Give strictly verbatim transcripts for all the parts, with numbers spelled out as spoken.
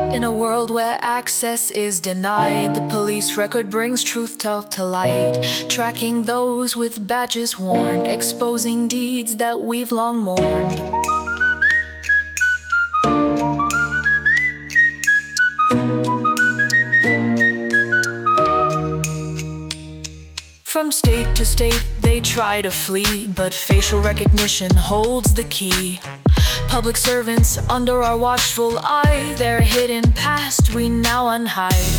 In a world where access is denied, the police record brings truth to, to light, tracking those with badges worn, exposing deeds that we've long mourned. From state to state they try to flee, but facial recognition holds the key. Public servants under our watchful eye, their hidden past we now unhide.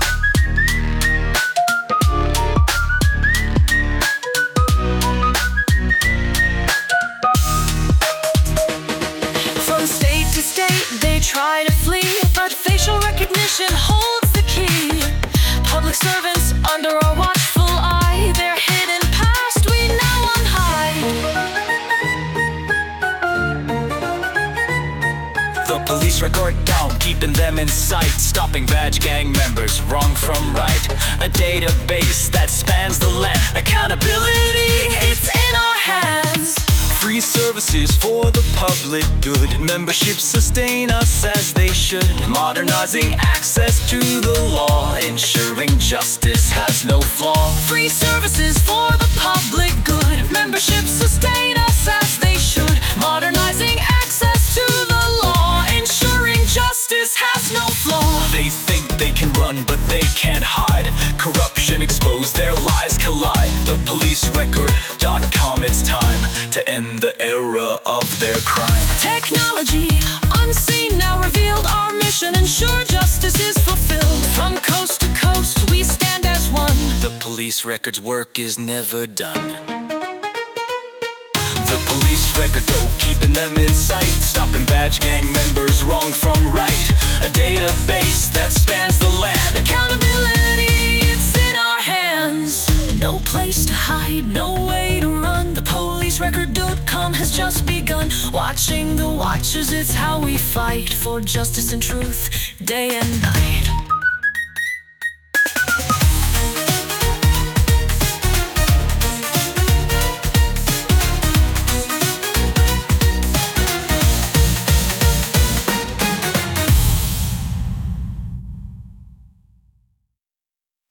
From state to state they try to flee, but facial recognition holds the key. Public servants under our watchful eye, their hidden past we now unhide. The police record down, keeping them in sight, stopping badge gang members wrong from right. A database that spans the land, accountability, it's in our hands. Free services for the public good, memberships sustain us as they should. Modernizing access to the law, ensuring justice has no flaw. Free services for the public good, memberships sustain us as they should. Modernizing access to the law, ensuring justice has no flaw. They think they can run, but they can't hide. Corruption exposed, their lies collide. The police record dot com, it's time to end the era of their crime. Technology, unseen, now revealed. Our mission, ensure justice is fulfilled. From coast to coast, we stand as one. The police record's work is never done. The police record, though, keeping them in sight, stopping badge gang members wrong from right. A database that spans the land, accountability, it's in our hands. No place to hide, no way to run. The police record dot com has just begun. Watching the watchers, it's how we fight for justice and truth, day and night.